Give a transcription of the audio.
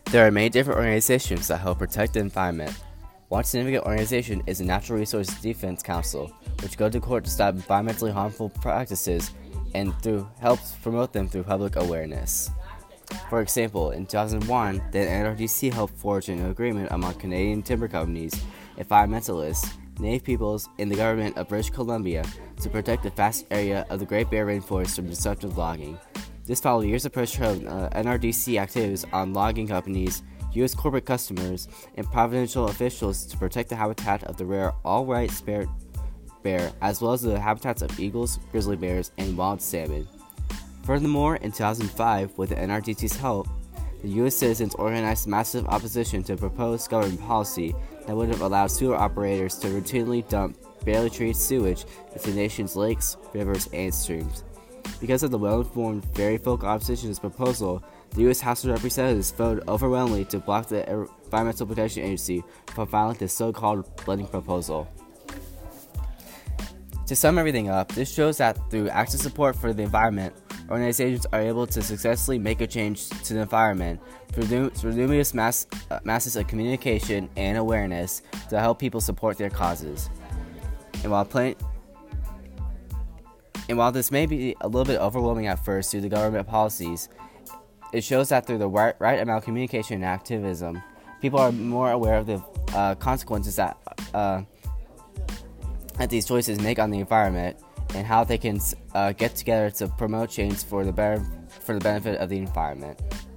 There are many different organizations that help protect the environment. One significant organization is the Natural Resources Defense Council, which goes to court to stop environmentally harmful practices and helps promote them through public awareness. For example, in 2001, the NRDC helped forge an agreement among Canadian timber companies, environmentalists, Native peoples, and the government of British Columbia to protect the vast area of the Great Bear Rainforest from destructive logging. This followed years of pressure of NRDC activities on logging companies, U.S. corporate customers, and provincial officials to protect the habitat of the rare all-white spare bear, as well as the habitats of eagles, grizzly bears, and wild salmon. Furthermore, in 2005, with the NRDC's help, the U.S. citizens organized massive opposition to a proposed government policy that would have allowed sewer operators to routinely dump barely treated sewage into the nation's lakes, rivers, and streams. Because of the well-informed, very vocal opposition to this proposal, the U.S. House of Representatives voted overwhelmingly to block the Environmental Protection Agency from filing this so-called blending proposal. To sum everything up, this shows that through active support for the environment, organizations are able to successfully make a change to the environment through numerous masses of communication and awareness to help people support their causes. And while this may be a little bit overwhelming at first due to government policies, it shows that through the right amount of communication and activism, people are more aware of the consequences that these choices make on the environment and how they can get together to promote change for the benefit of the environment.